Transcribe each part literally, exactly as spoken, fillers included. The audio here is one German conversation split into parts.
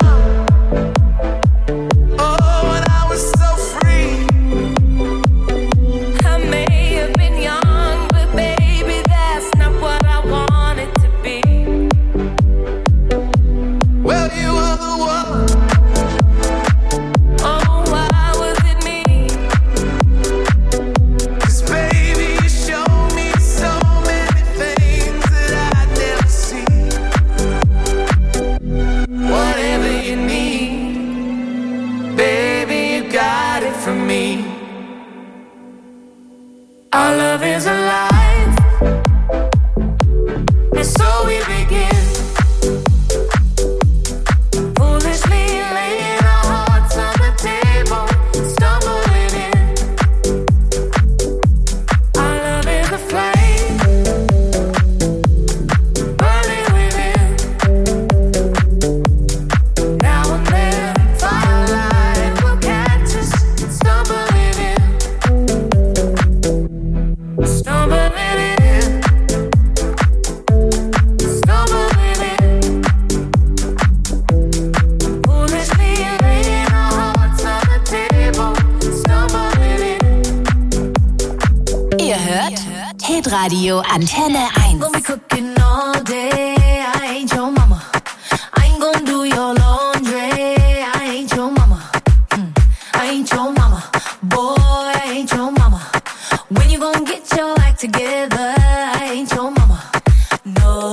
Radio Antenne eins. Gonna be cooking all day. I ain't your mama. I ain't gonna do your laundry. I ain't your mama. Mm. I ain't your mama. Boy, I ain't your mama. When you gonna get your act together? I ain't your mama. No,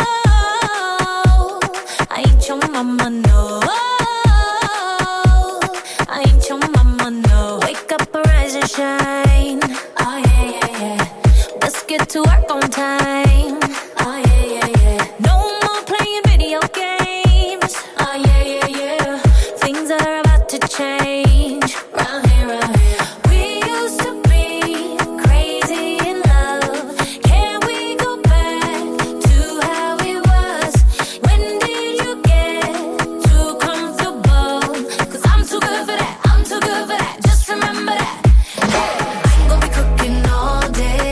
I ain't your mama. No, I ain't your mama. No. Wake up, arise and shine. Oh yeah, yeah, yeah. Let's get to work on time. Oh yeah, yeah, yeah. No more playing video games. Oh yeah, yeah, yeah. Things are about to change. Round here, round here. We used to be crazy in love. Can we go back to how it was? When did you get too comfortable? Cause I'm too good for that. I'm too good for that. Just remember that. Hey, I ain't gonna be cooking all day.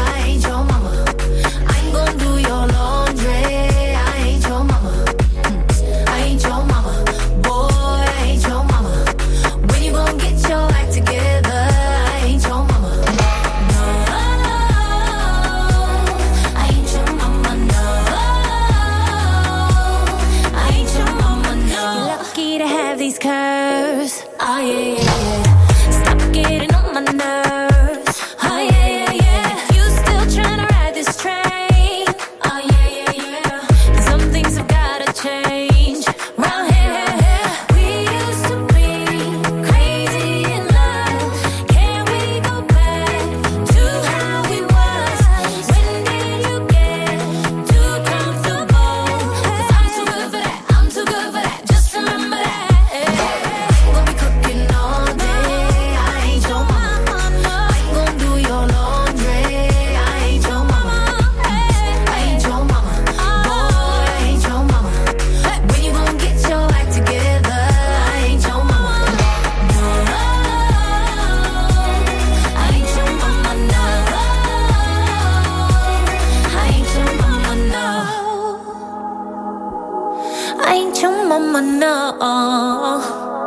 Curves, oh yeah, yeah, yeah. Stop getting on my nerves, oh yeah, yeah, yeah. You still tryna ride this train, oh yeah, yeah, yeah. Some things have gotta change, round here. We used to be crazy in love. Can we go back to how we was? When did you get too comfortable? Cause I'm too good for that, I'm too good for that. Just remember that. Mama, no.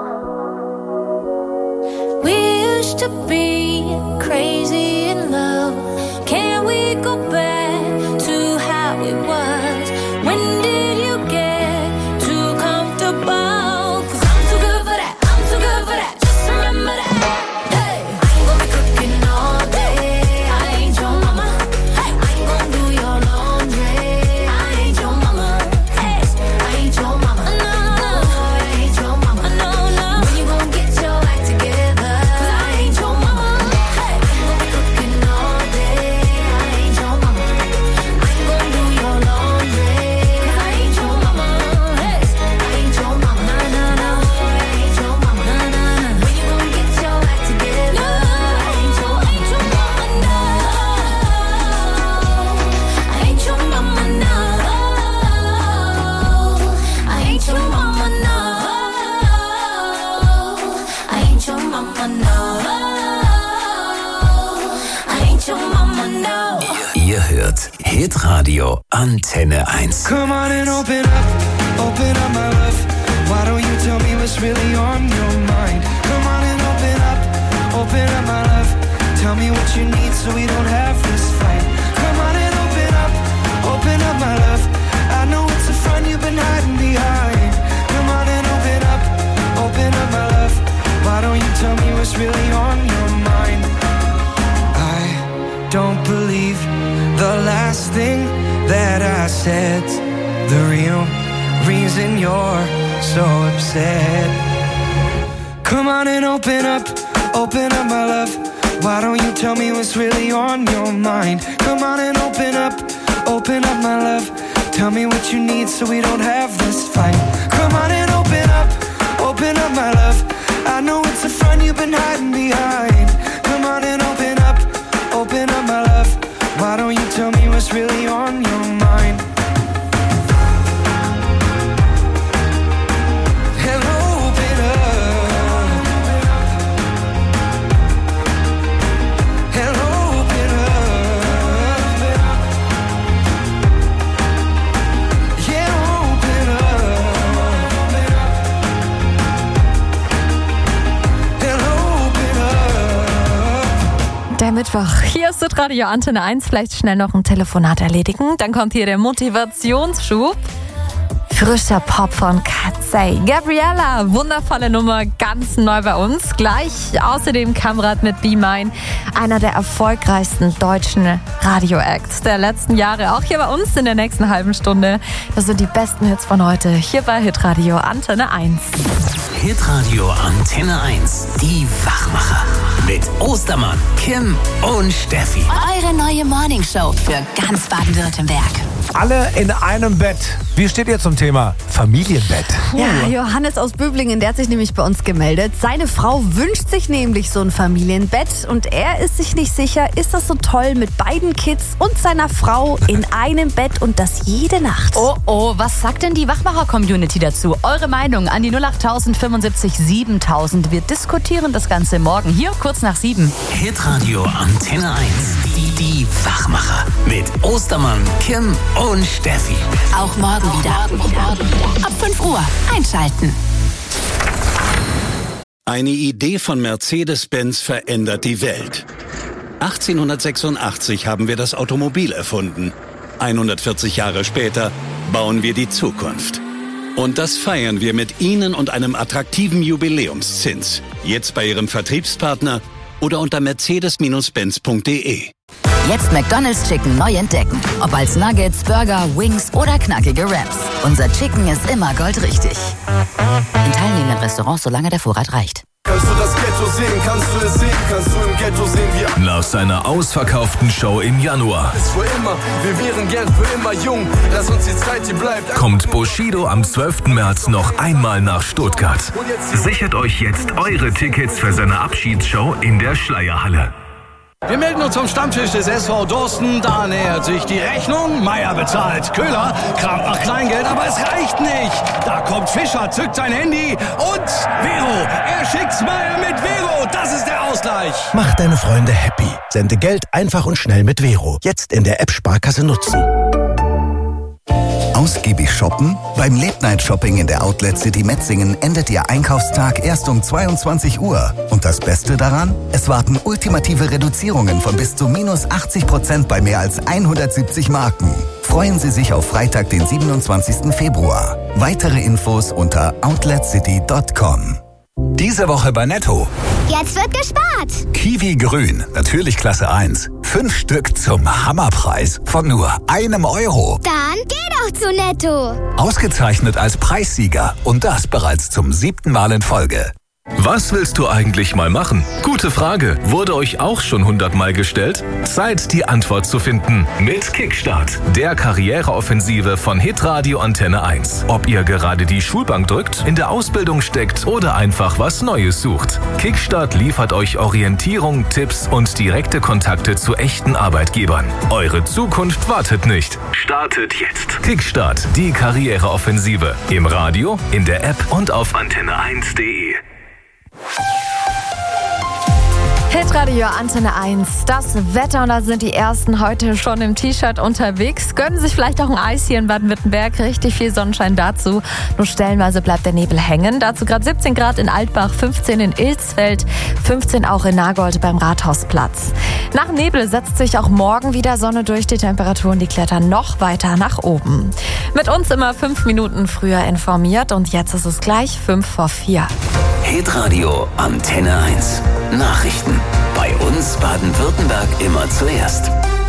We used to be crazy in love. Can we go back to how it was? When did you get too comfortable? Cause I'm too good for that, I'm too good for that. Just remember that. Hey, I ain't gonna be cooking all day. I ain't your mama. Hey, I ain't gonna do your laundry. I ain't your mama. Hey, I ain't your mama. Ihr hört Hitradio Antenne eins. Come on and open up, open up my love. Why don't you tell me what's really on your mind? Come on and open up, open up my love. Tell me what you need so we don't have this fight. Come on and open up, open up my love. I know it's a front you've been hiding behind. Come on and open up, open up my love. Why don't you tell me what's really on your mind? I don't believe the last thing that I said. The real reason you're so upset. Come on and open up, open up my love. Why don't you tell me what's really on your mind? Come on and open up, open up my love. Tell me what you need so we don't have this fight. Come on and open up, open up my love. I know it's a front you've been hiding behind. Come on and open up, open up my love. Why don't you tell me what's really on your mind? Der Mittwoch. Hier ist das Radio Antenne eins. Vielleicht schnell noch ein Telefonat erledigen. Dann kommt hier der Motivationsschub. Frischer Pop von Katzey. Gabriella, wundervolle Nummer, ganz neu bei uns. Gleich außerdem Kamrat mit Be Mine, einer der erfolgreichsten deutschen Radio-Acts der letzten Jahre. Auch hier bei uns in der nächsten halben Stunde. Das sind die besten Hits von heute. Hier bei Hitradio Antenne eins. Hitradio Antenne eins. Die Wachmacher. Mit Ostermann, Kim und Steffi. Eure neue Morningshow für ganz Baden-Württemberg. Alle in einem Bett. Wie steht ihr zum Thema Familienbett? Ja, Johannes aus Böblingen, der hat sich nämlich bei uns gemeldet. Seine Frau wünscht sich nämlich so ein Familienbett und er ist sich nicht sicher, ist das so toll mit beiden Kids und seiner Frau in einem Bett und das jede Nacht. Oh, oh, was sagt denn die Wachmacher-Community dazu? Eure Meinung an die null acht fünfundsiebzig siebentausend. Wir diskutieren das Ganze morgen hier kurz nach sieben. Hitradio Antenne eins. Die, die Wachmacher. Mit Ostermann, Kim und Steffi. Auch morgen wieder. Ab fünf Uhr einschalten. Eine Idee von Mercedes-Benz verändert die Welt. achtzehnhundertsechsundachtzig haben wir das Automobil erfunden. hundertvierzig Jahre später bauen wir die Zukunft. Und das feiern wir mit Ihnen und einem attraktiven Jubiläumszins. Jetzt bei Ihrem Vertriebspartner oder unter mercedes benz punkt de. Jetzt McDonald's Chicken neu entdecken. Ob als Nuggets, Burger, Wings oder knackige Wraps. Unser Chicken ist immer goldrichtig. In teilnehmenden Restaurants, solange der Vorrat reicht. Kannst du das Ghetto sehen? Kannst du es sehen? Kannst du im Ghetto sehen, wie... Nach seiner ausverkauften Show im Januar ist für immer, wir wären gern für immer jung. Lass uns die Zeit, die bleibt. Kommt Bushido am zwölften März noch einmal nach Stuttgart. Sichert euch jetzt eure Tickets für seine Abschiedsshow in der Schleierhalle. Wir melden uns zum Stammtisch des S V Dorsten. Da nähert sich die Rechnung. Meier bezahlt. Köhler kramt nach Kleingeld, aber es reicht nicht. Da kommt Fischer, zückt sein Handy und Vero. Er schickt Smile mit Vero. Das ist der Ausgleich. Mach deine Freunde happy. Sende Geld einfach und schnell mit Vero. Jetzt in der App Sparkasse nutzen. Ausgiebig shoppen? Beim Late-Night-Shopping in der Outlet City Metzingen endet Ihr Einkaufstag erst um zweiundzwanzig Uhr. Und das Beste daran? Es warten ultimative Reduzierungen von bis zu minus achtzig Prozent bei mehr als hundertsiebzig Marken. Freuen Sie sich auf Freitag, den siebenundzwanzigsten Februar. Weitere Infos unter outlet city punkt com. Diese Woche bei Netto. Jetzt wird gespart. Kiwi Grün, natürlich Klasse eins. Fünf Stück zum Hammerpreis von nur einem Euro. Dann geh doch zu Netto. Ausgezeichnet als Preissieger und das bereits zum siebten Mal in Folge. Was willst du eigentlich mal machen? Gute Frage. Wurde euch auch schon hundertmal gestellt? Zeit, die Antwort zu finden. Mit Kickstart, der Karriereoffensive von Hitradio Antenne eins. Ob ihr gerade die Schulbank drückt, in der Ausbildung steckt oder einfach was Neues sucht. Kickstart liefert euch Orientierung, Tipps und direkte Kontakte zu echten Arbeitgebern. Eure Zukunft wartet nicht. Startet jetzt. Kickstart, die Karriereoffensive. Im Radio, in der App und auf antenne eins punkt de. Hitradio Antenne eins, das Wetter und da sind die Ersten heute schon im T-Shirt unterwegs. Gönnen sich vielleicht auch ein Eis hier in Baden-Württemberg, richtig viel Sonnenschein dazu. Nur stellenweise bleibt der Nebel hängen. Dazu gerade siebzehn Grad in Altbach, fünfzehn in Ilsfeld, fünfzehn auch in Nagold beim Rathausplatz. Nach Nebel setzt sich auch morgen wieder Sonne durch, die Temperaturen, die klettern noch weiter nach oben. Mit uns immer fünf Minuten früher informiert und jetzt ist es gleich fünf vor vier. Hitradio Antenne eins. Nachrichten. Bei uns Baden-Württemberg immer zuerst.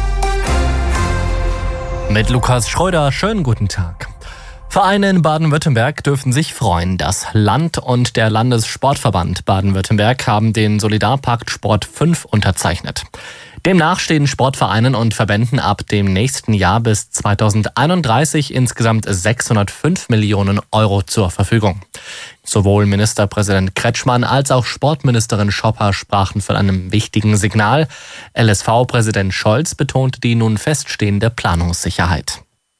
Mit Lukas Schröder, schönen guten Tag. Vereine in Baden-Württemberg dürfen sich freuen. Das Land und der Landessportverband Baden-Württemberg haben den Solidarpakt Sport fünf unterzeichnet. Demnach stehen Sportvereinen und Verbänden ab dem nächsten Jahr bis zweitausendeinunddreißig insgesamt sechshundertfünf Millionen Euro zur Verfügung. Sowohl Ministerpräsident Kretschmann als auch Sportministerin Schopper sprachen von einem wichtigen Signal. L S V-Präsident Scholz betonte die nun feststehende Planungssicherheit.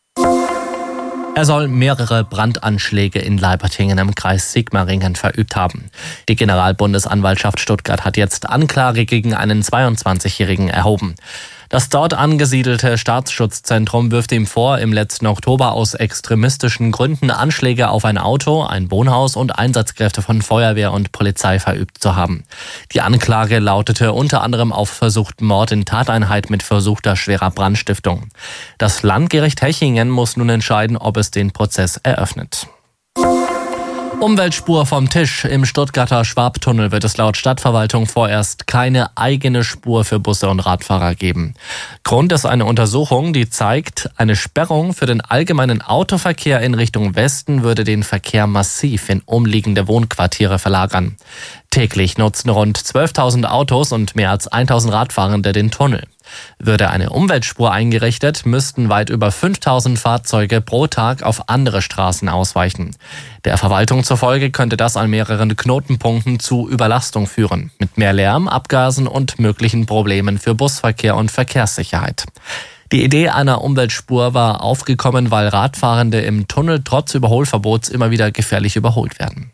Er soll mehrere Brandanschläge in Leibertingen im Kreis Sigmaringen verübt haben. Die Generalbundesanwaltschaft Stuttgart hat jetzt Anklage gegen einen zweiundzwanzigjährigen erhoben. Das dort angesiedelte Staatsschutzzentrum wirft ihm vor, im letzten Oktober aus extremistischen Gründen Anschläge auf ein Auto, ein Wohnhaus und Einsatzkräfte von Feuerwehr und Polizei verübt zu haben. Die Anklage lautete unter anderem auf versuchten Mord in Tateinheit mit versuchter schwerer Brandstiftung. Das Landgericht Hechingen muss nun entscheiden, ob es den Prozess eröffnet. Umweltspur vom Tisch. Im Stuttgarter Schwabtunnel wird es laut Stadtverwaltung vorerst keine eigene Spur für Busse und Radfahrer geben. Grund ist eine Untersuchung, die zeigt, eine Sperrung für den allgemeinen Autoverkehr in Richtung Westen würde den Verkehr massiv in umliegende Wohnquartiere verlagern. Täglich nutzen rund zwölftausend Autos und mehr als tausend Radfahrende den Tunnel. Würde eine Umweltspur eingerichtet, müssten weit über fünftausend Fahrzeuge pro Tag auf andere Straßen ausweichen. Der Verwaltung zufolge könnte das an mehreren Knotenpunkten zu Überlastung führen, mit mehr Lärm, Abgasen und möglichen Problemen für Busverkehr und Verkehrssicherheit. Die Idee einer Umweltspur war aufgekommen, weil Radfahrende im Tunnel trotz Überholverbots immer wieder gefährlich überholt werden.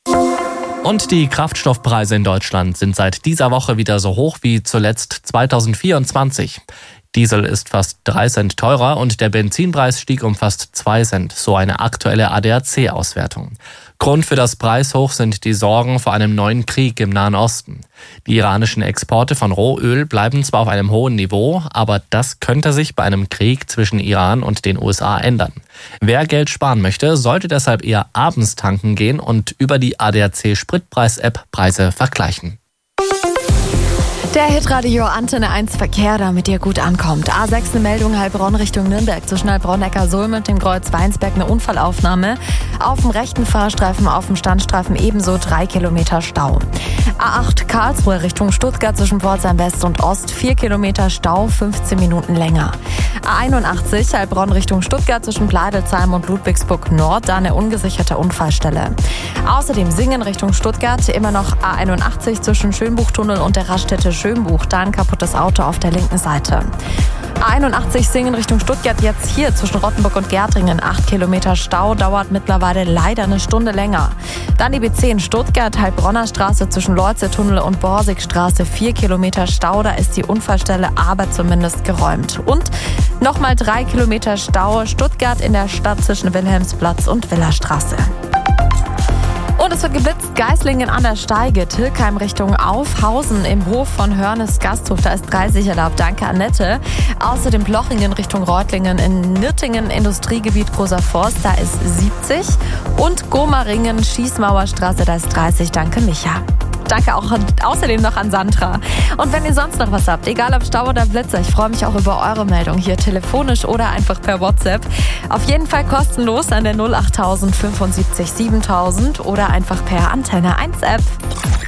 Und die Kraftstoffpreise in Deutschland sind seit dieser Woche wieder so hoch wie zuletzt zweitausendvierundzwanzig. Diesel ist fast drei Cent teurer und der Benzinpreis stieg um fast zwei Cent, so eine aktuelle A D A C-Auswertung. Grund für das Preishoch sind die Sorgen vor einem neuen Krieg im Nahen Osten. Die iranischen Exporte von Rohöl bleiben zwar auf einem hohen Niveau, aber das könnte sich bei einem Krieg zwischen Iran und den U S A ändern. Wer Geld sparen möchte, sollte deshalb eher abends tanken gehen und über die A D A C-Spritpreis-App Preise vergleichen. Der Hitradio Antenne eins Verkehr, damit ihr gut ankommt. A sechs eine Meldung, Heilbronn Richtung Nürnberg. Zwischen Heilbronn-Neckarsulm und dem Kreuz Weinsberg eine Unfallaufnahme. Auf dem rechten Fahrstreifen, auf dem Standstreifen ebenso drei Kilometer Stau. A acht Karlsruhe Richtung Stuttgart zwischen Pforzheim West und Ost. vier Kilometer Stau, fünfzehn Minuten länger. A einundachtzig Heilbronn Richtung Stuttgart zwischen Pleidelsheim und Ludwigsburg Nord. Da eine ungesicherte Unfallstelle. Außerdem Singen Richtung Stuttgart. Immer noch A einundachtzig zwischen Schönbuchtunnel und der Raststätte Schönbuch, da ein kaputtes Auto auf der linken Seite. A einundachtzig Singen Richtung Stuttgart, jetzt hier zwischen Rottenburg und Gärtringen. acht Kilometer Stau, dauert mittlerweile leider eine Stunde länger. Dann die B zehn Stuttgart, Heilbronner Straße zwischen Leutze-Tunnel und Borsigstraße. vier Kilometer Stau, da ist die Unfallstelle aber zumindest geräumt. Und nochmal drei Kilometer Stau, Stuttgart in der Stadt zwischen Wilhelmsplatz und Villerstraße. Und es wird geblitzt, Geislingen an der Steige, Tilkheim Richtung Aufhausen im Hof von Hörnes Gasthof, da ist dreißig erlaubt, danke Annette. Außerdem Blochingen Richtung Reutlingen, in Nürtingen Industriegebiet Großer Forst, da ist siebzig. Und Gomaringen Schießmauerstraße, da ist dreißig, danke Micha. Danke auch außerdem noch an Sandra. Und wenn ihr sonst noch was habt, egal ob Stau oder Blitzer, ich freue mich auch über eure Meldung hier telefonisch oder einfach per WhatsApp. Auf jeden Fall kostenlos an der null acht null null fünfundsiebzig siebentausend oder einfach per Antenne eins App.